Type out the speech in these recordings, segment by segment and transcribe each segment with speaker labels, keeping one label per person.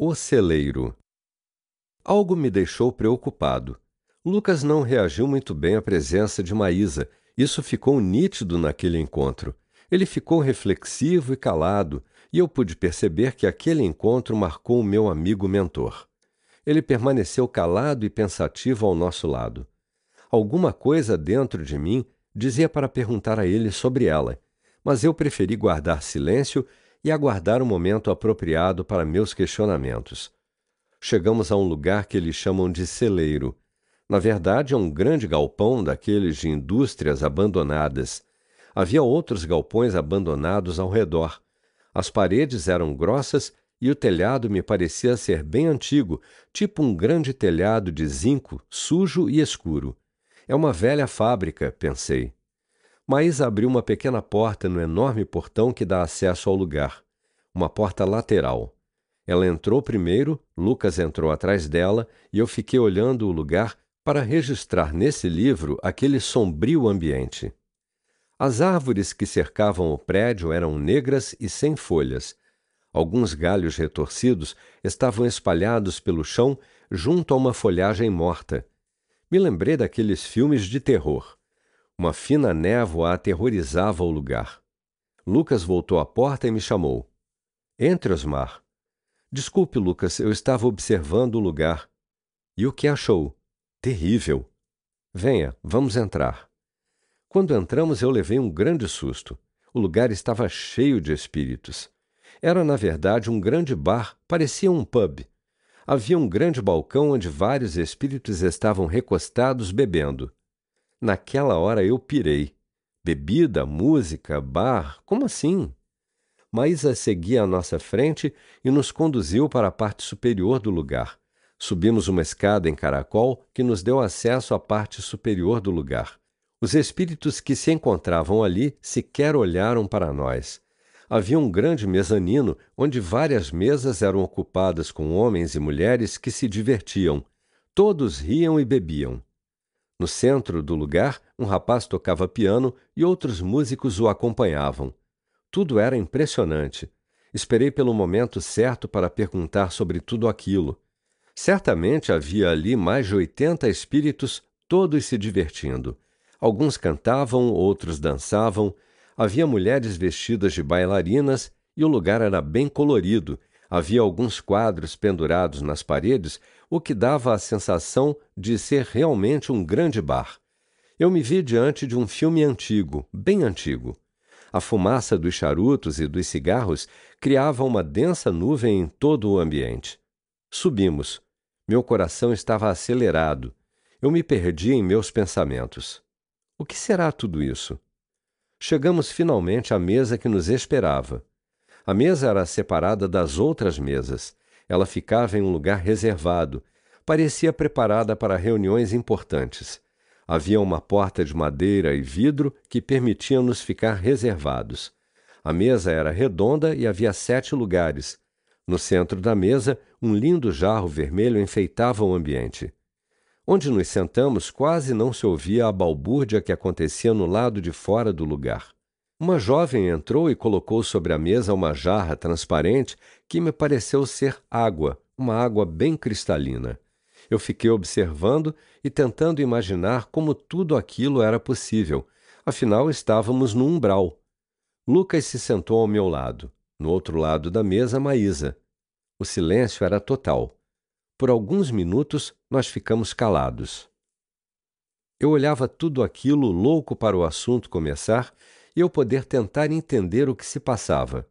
Speaker 1: O celeiro. Algo me deixou preocupado. Lucas não reagiu muito bem à presença de Maísa. Isso ficou nítido naquele encontro. Ele ficou reflexivo e calado, e eu pude perceber que aquele encontro marcou o meu amigo mentor. Ele permaneceu calado e pensativo ao nosso lado. Alguma coisa dentro de mim dizia para perguntar a ele sobre ela, mas eu preferi guardar silêncio e aguardar o momento apropriado para meus questionamentos. Chegamos a um lugar que eles chamam de celeiro. Na verdade, é um grande galpão daqueles de indústrias abandonadas. Havia outros galpões abandonados ao redor. As paredes eram grossas e o telhado me parecia ser bem antigo, tipo um grande telhado de zinco, sujo e escuro. É uma velha fábrica, pensei. Maísa abriu uma pequena porta no enorme portão que dá acesso ao lugar. Uma porta lateral. Ela entrou primeiro, Lucas entrou atrás dela e eu fiquei olhando o lugar para registrar nesse livro aquele sombrio ambiente. As árvores que cercavam o prédio eram negras e sem folhas. Alguns galhos retorcidos estavam espalhados pelo chão junto a uma folhagem morta. Me lembrei daqueles filmes de terror. Uma fina névoa aterrorizava o lugar. Lucas voltou à porta e me chamou. Entre, Osmar. Desculpe, Lucas, eu estava observando o lugar. E o que achou? Terrível. Venha, vamos entrar. Quando entramos, eu levei um grande susto. O lugar estava cheio de espíritos. Era, na verdade, um grande bar, parecia um pub. Havia um grande balcão onde vários espíritos estavam recostados bebendo. Naquela hora eu pirei. Bebida, música, bar, como assim? Maísa seguia à nossa frente e nos conduziu para a parte superior do lugar. Subimos uma escada em caracol que nos deu acesso à parte superior do lugar. Os espíritos que se encontravam ali sequer olharam para nós. Havia um grande mezanino onde várias mesas eram ocupadas com homens e mulheres que se divertiam. Todos riam e bebiam. No centro do lugar, um rapaz tocava piano e outros músicos o acompanhavam. Tudo era impressionante. Esperei pelo momento certo para perguntar sobre tudo aquilo. Certamente havia ali mais de 80 espíritos, todos se divertindo. Alguns cantavam, outros dançavam. Havia mulheres vestidas de bailarinas e o lugar era bem colorido. Havia alguns quadros pendurados nas paredes, o que dava a sensação de ser realmente um grande bar. Eu me vi diante de um filme antigo, bem antigo. A fumaça dos charutos e dos cigarros criava uma densa nuvem em todo o ambiente. Subimos. Meu coração estava acelerado. Eu me perdi em meus pensamentos. O que será tudo isso? Chegamos finalmente à mesa que nos esperava. A mesa era separada das outras mesas. Ela ficava em um lugar reservado. Parecia preparada para reuniões importantes. Havia uma porta de madeira e vidro que permitia-nos ficar reservados. A mesa era redonda e havia 7 lugares. No centro da mesa, um lindo jarro vermelho enfeitava o ambiente. Onde nos sentamos, quase não se ouvia a balbúrdia que acontecia no lado de fora do lugar. Uma jovem entrou e colocou sobre a mesa uma jarra transparente que me pareceu ser água, uma água bem cristalina. Eu fiquei observando e tentando imaginar como tudo aquilo era possível. Afinal, estávamos no umbral. Lucas se sentou ao meu lado. No outro lado da mesa, Maísa. O silêncio era total. Por alguns minutos, nós ficamos calados. Eu olhava tudo aquilo, louco para o assunto começar e eu poder tentar entender o que se passava.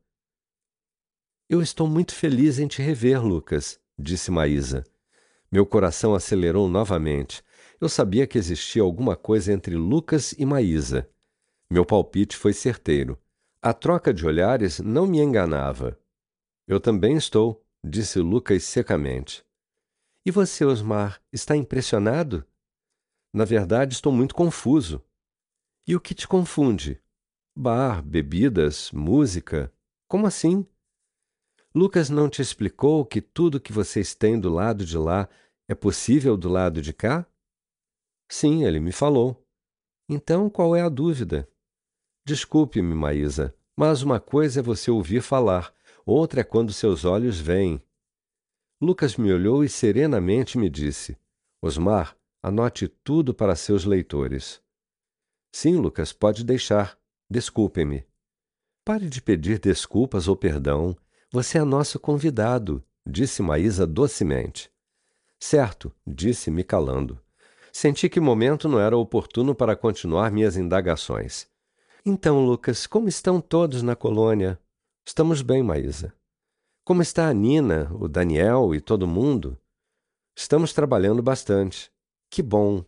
Speaker 1: Eu estou muito feliz em te rever, Lucas, disse Maísa. Meu coração acelerou novamente. Eu sabia que existia alguma coisa entre Lucas e Maísa. Meu palpite foi certeiro. A troca de olhares não me enganava. Eu também estou, disse Lucas secamente. E você, Osmar, está impressionado? Na verdade, estou muito confuso. E o que te confunde? Bar, bebidas, música. Como assim? Lucas não te explicou que tudo que vocês têm do lado de lá é possível do lado de cá? Sim, ele me falou. Então, qual é a dúvida? Desculpe-me, Maísa, mas uma coisa é você ouvir falar, outra é quando seus olhos veem. Lucas me olhou e serenamente me disse: Osmar, anote tudo para seus leitores. Sim, Lucas, pode deixar. Desculpe-me. Pare de pedir desculpas ou perdão. Você é nosso convidado, disse Maísa docemente. Certo, disse, me calando. Senti que o momento não era oportuno para continuar minhas indagações. Então, Lucas, como estão todos na colônia? Estamos bem, Maísa. Como está a Nina, o Daniel e todo mundo? Estamos trabalhando bastante. Que bom.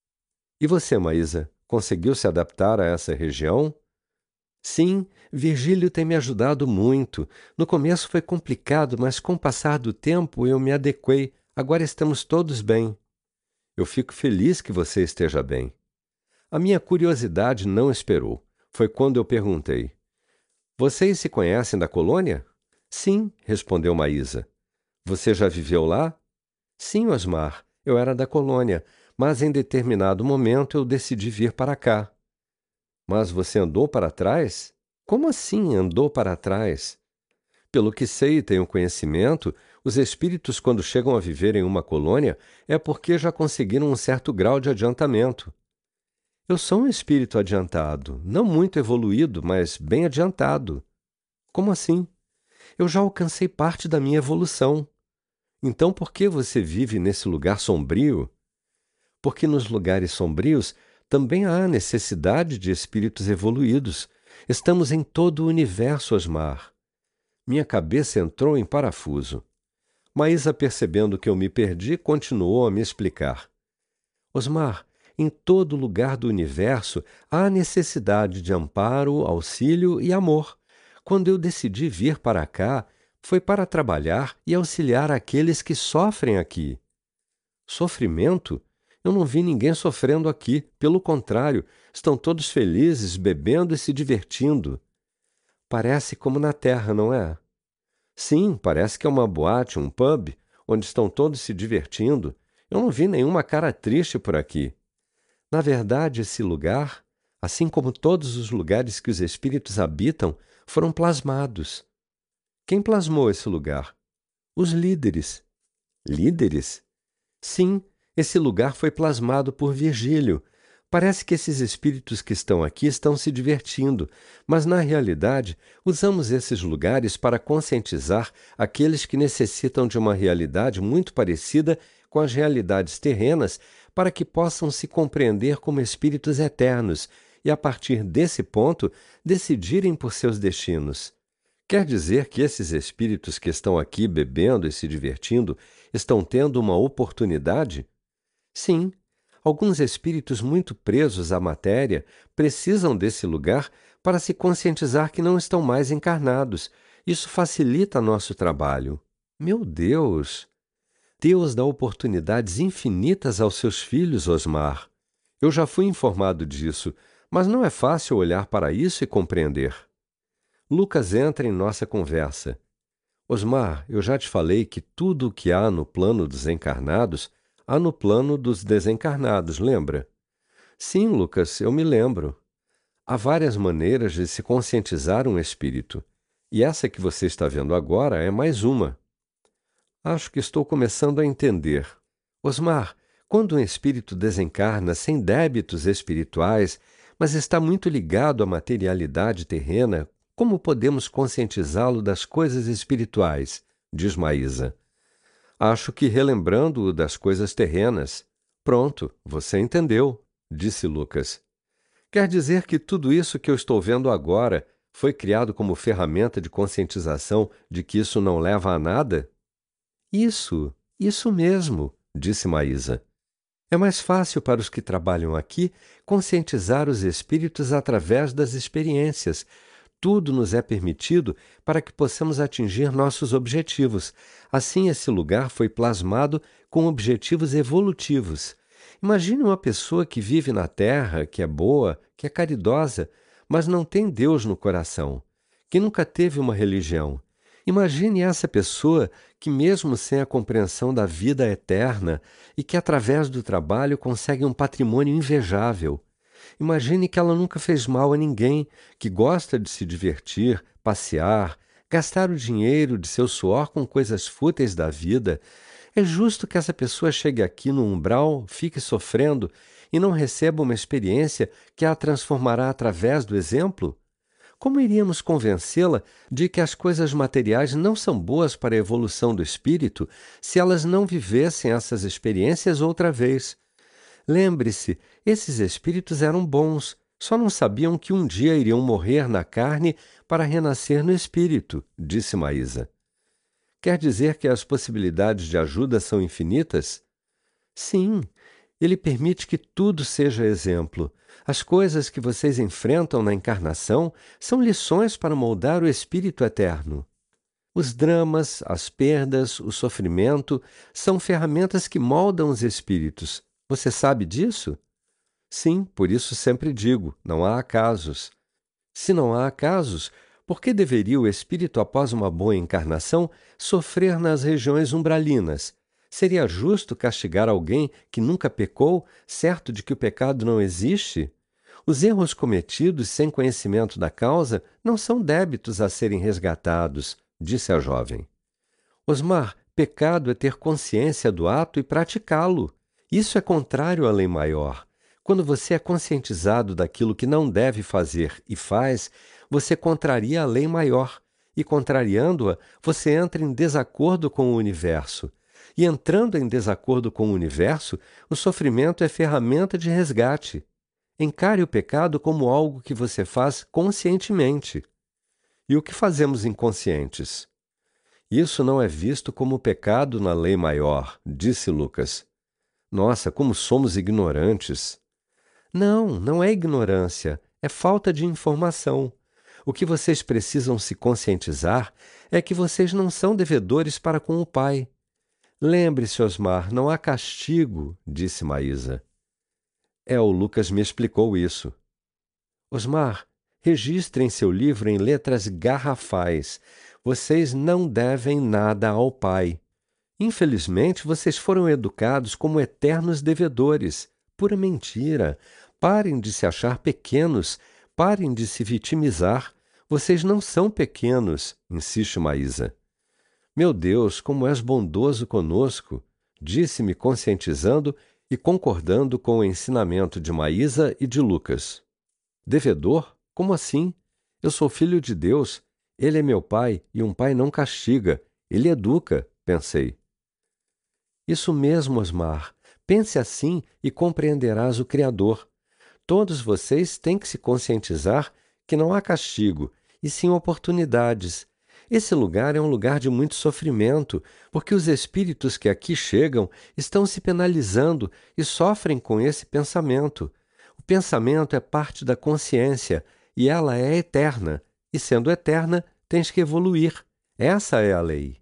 Speaker 1: E você, Maísa, conseguiu se adaptar a essa região? Sim, Virgílio tem me ajudado muito. No começo foi complicado, mas com o passar do tempo eu me adequei. Agora estamos todos bem. Eu fico feliz que você esteja bem. A minha curiosidade não esperou. Foi quando eu perguntei: Vocês se conhecem da colônia? Sim, respondeu Maísa. Você já viveu lá? Sim, Osmar. Eu era da colônia, mas em determinado momento eu decidi vir para cá. Mas você andou para trás? Como assim andou para trás? Pelo que sei e tenho conhecimento, os espíritos, quando chegam a viver em uma colônia, é porque já conseguiram um certo grau de adiantamento. Eu sou um espírito adiantado, não muito evoluído, mas bem adiantado. Como assim? Eu já alcancei parte da minha evolução. Então por que você vive nesse lugar sombrio? Porque nos lugares sombrios também há necessidade de espíritos evoluídos. Estamos em todo o universo, Osmar. Minha cabeça entrou em parafuso. Maísa, percebendo que eu me perdi, continuou a me explicar. Osmar, em todo lugar do universo há necessidade de amparo, auxílio e amor. Quando eu decidi vir para cá, foi para trabalhar e auxiliar aqueles que sofrem aqui. Sofrimento? Eu não vi ninguém sofrendo aqui. Pelo contrário, estão todos felizes, bebendo e se divertindo. Parece como na Terra, não é? Sim, parece que é uma boate, um pub, onde estão todos se divertindo. Eu não vi nenhuma cara triste por aqui. Na verdade, esse lugar, assim como todos os lugares que os espíritos habitam, foram plasmados. Quem plasmou esse lugar? Os líderes. Líderes? Sim, esse lugar foi plasmado por Virgílio. Parece que esses espíritos que estão aqui estão se divertindo, mas na realidade usamos esses lugares para conscientizar aqueles que necessitam de uma realidade muito parecida com as realidades terrenas para que possam se compreender como espíritos eternos e, a partir desse ponto, decidirem por seus destinos. Quer dizer que esses espíritos que estão aqui bebendo e se divertindo estão tendo uma oportunidade? Sim, alguns espíritos muito presos à matéria precisam desse lugar para se conscientizar que não estão mais encarnados. Isso facilita nosso trabalho. Meu Deus! Deus dá oportunidades infinitas aos seus filhos, Osmar. Eu já fui informado disso, mas não é fácil olhar para isso e compreender. Lucas entra em nossa conversa. Osmar, eu já te falei que tudo o que há no plano dos encarnados, há no plano dos desencarnados, lembra? Sim, Lucas, eu me lembro. Há várias maneiras de se conscientizar um espírito, e essa que você está vendo agora é mais uma. Acho que estou começando a entender. Osmar, quando um espírito desencarna sem débitos espirituais, mas está muito ligado à materialidade terrena, como podemos conscientizá-lo das coisas espirituais? Diz Maísa. Acho que relembrando-o das coisas terrenas. Pronto, você entendeu, disse Lucas. Quer dizer que tudo isso que eu estou vendo agora foi criado como ferramenta de conscientização de que isso não leva a nada? Isso mesmo, disse Maísa. É mais fácil para os que trabalham aqui conscientizar os espíritos através das experiências. Tudo nos é permitido para que possamos atingir nossos objetivos. Assim, esse lugar foi plasmado com objetivos evolutivos. Imagine uma pessoa que vive na Terra, que é boa, que é caridosa, mas não tem Deus no coração, que nunca teve uma religião. Imagine essa pessoa que, mesmo sem a compreensão da vida eterna e que, através do trabalho, consegue um patrimônio invejável. Imagine que ela nunca fez mal a ninguém, que gosta de se divertir, passear, Gastar o dinheiro de seu suor com coisas fúteis da vida. É justo que essa pessoa chegue aqui no umbral, fique sofrendo e não receba uma experiência que a transformará através do exemplo? Como iríamos convencê-la de que as coisas materiais não são boas para a evolução do espírito se elas não vivessem essas experiências outra vez? Lembre-se, esses espíritos eram bons, só não sabiam que um dia iriam morrer na carne para renascer no espírito, disse Maísa. Quer dizer que as possibilidades de ajuda são infinitas? Sim, ele permite que tudo seja exemplo. As coisas que vocês enfrentam na encarnação são lições para moldar o espírito eterno. Os dramas, as perdas, o sofrimento são ferramentas que moldam os espíritos. Você sabe disso? Sim, por isso sempre digo: não há acasos. Se não há acasos, por que deveria o espírito, após uma boa encarnação, sofrer nas regiões umbralinas? Seria justo castigar alguém que nunca pecou, certo de que o pecado não existe? Os erros cometidos sem conhecimento da causa não são débitos a serem resgatados, disse a jovem. Osmar, pecado é ter consciência do ato e praticá-lo. Isso é contrário à lei maior. Quando você é conscientizado daquilo que não deve fazer e faz, você contraria a lei maior. E contrariando-a, você entra em desacordo com o universo. E entrando em desacordo com o universo, o sofrimento é ferramenta de resgate. Encare o pecado como algo que você faz conscientemente. E o que fazemos inconscientes? Isso não é visto como pecado na lei maior, disse Lucas. Nossa, como somos ignorantes! Não, não é ignorância, é falta de informação. O que vocês precisam se conscientizar é que vocês não são devedores para com o Pai. Lembre-se, Osmar, não há castigo, disse Maísa. O Lucas me explicou isso. Osmar, registre em seu livro em letras garrafais. Vocês não devem nada ao Pai. Infelizmente, vocês foram educados como eternos devedores. Pura mentira. Parem de se achar pequenos. Parem de se vitimizar. Vocês não são pequenos, insiste Maísa. Meu Deus, como és bondoso conosco, disse-me conscientizando e concordando com o ensinamento de Maísa e de Lucas. Devedor? Como assim? Eu sou filho de Deus. Ele é meu pai e um pai não castiga. Ele educa, pensei. Isso mesmo, Osmar. Pense assim e compreenderás o Criador. Todos vocês têm que se conscientizar que não há castigo, e sim oportunidades. Esse lugar é um lugar de muito sofrimento, porque os espíritos que aqui chegam estão se penalizando e sofrem com esse pensamento. O pensamento é parte da consciência, e ela é eterna, e sendo eterna, tens que evoluir. Essa é a lei.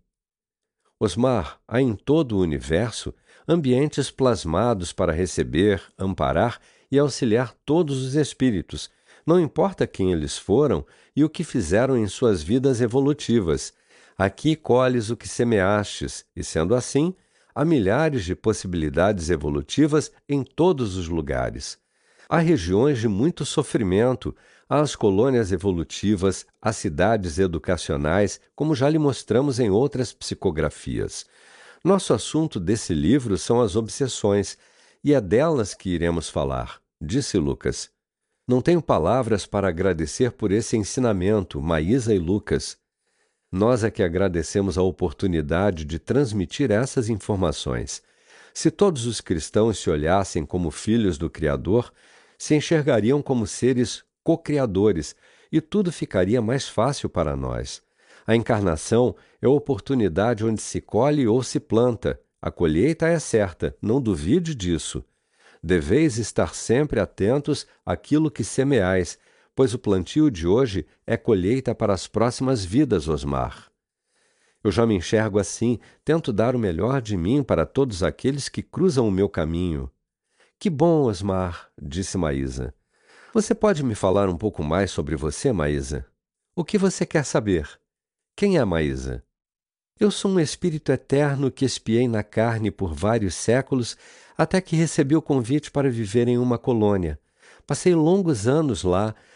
Speaker 1: Osmar, há em todo o universo ambientes plasmados para receber, amparar e auxiliar todos os espíritos, não importa quem eles foram e o que fizeram em suas vidas evolutivas. Aqui colhes o que semeastes, e sendo assim, há milhares de possibilidades evolutivas em todos os lugares. Há regiões de muito sofrimento, há as colônias evolutivas, há cidades educacionais, como já lhe mostramos em outras psicografias. Nosso assunto desse livro são as obsessões, e é delas que iremos falar, disse Lucas. Não tenho palavras para agradecer por esse ensinamento, Maísa e Lucas. Nós é que agradecemos a oportunidade de transmitir essas informações. Se todos os cristãos se olhassem como filhos do Criador, se enxergariam como seres co-criadores, e tudo ficaria mais fácil para nós. A encarnação é a oportunidade onde se colhe ou se planta. A colheita é certa, não duvide disso. Deveis estar sempre atentos àquilo que semeais, pois o plantio de hoje é colheita para as próximas vidas, Osmar. Eu já me enxergo assim, tento dar o melhor de mim para todos aqueles que cruzam o meu caminho. Que bom, Osmar, disse Maísa. Você pode me falar um pouco mais sobre você, Maísa? O que você quer saber? Quem é Maísa? Eu sou um espírito eterno que espiei na carne por vários séculos até que recebi o convite para viver em uma colônia. Passei longos anos lá,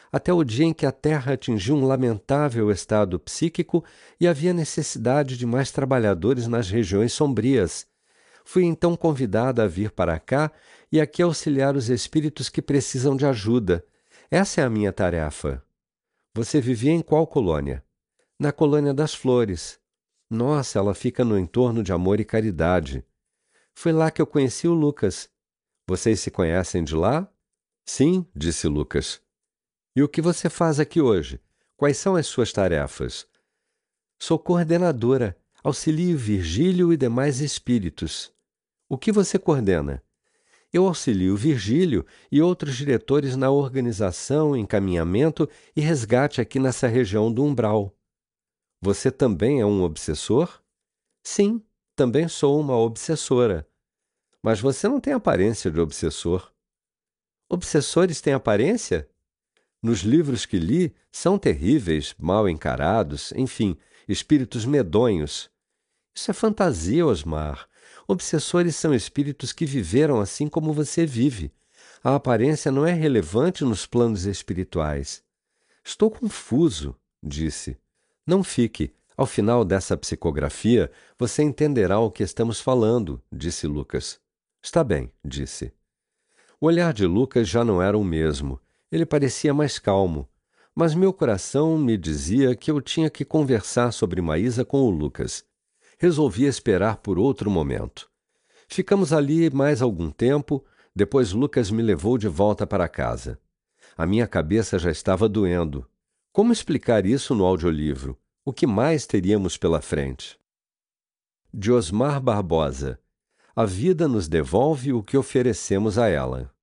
Speaker 1: até o dia em que a Terra atingiu um lamentável estado psíquico e havia necessidade de mais trabalhadores nas regiões sombrias. Fui então convidada a vir para cá e aqui auxiliar os espíritos que precisam de ajuda. Essa é a minha tarefa. Você vivia em qual colônia? Na Colônia das Flores. Nossa, ela fica no entorno de Amor e Caridade. Foi lá que eu conheci o Lucas. Vocês se conhecem de lá? Sim, disse Lucas. E o que você faz aqui hoje? Quais são as suas tarefas? Sou coordenadora, auxilio Virgílio e demais espíritos. O que você coordena? Eu auxilio Virgílio e outros diretores na organização, encaminhamento e resgate aqui nessa região do umbral. Você também é um obsessor? Sim, também sou uma obsessora. Mas você não tem aparência de obsessor. Obsessores têm aparência? Nos livros que li, são terríveis, mal encarados, enfim, espíritos medonhos. Isso é fantasia, Osmar. Obsessores são espíritos que viveram assim como você vive. A aparência não é relevante nos planos espirituais. Estou confuso, disse. Não fique. Ao final dessa psicografia, você entenderá o que estamos falando, disse Lucas. Está bem, disse. O olhar de Lucas já não era o mesmo. Ele parecia mais calmo. Mas meu coração me dizia que eu tinha que conversar sobre Maísa com o Lucas. Resolvi esperar por outro momento. Ficamos ali mais algum tempo, depois Lucas me levou de volta para casa. A minha cabeça já estava doendo. Como explicar isso no audiolivro? O que mais teríamos pela frente? De Osmar Barbosa. A vida nos devolve o que oferecemos a ela.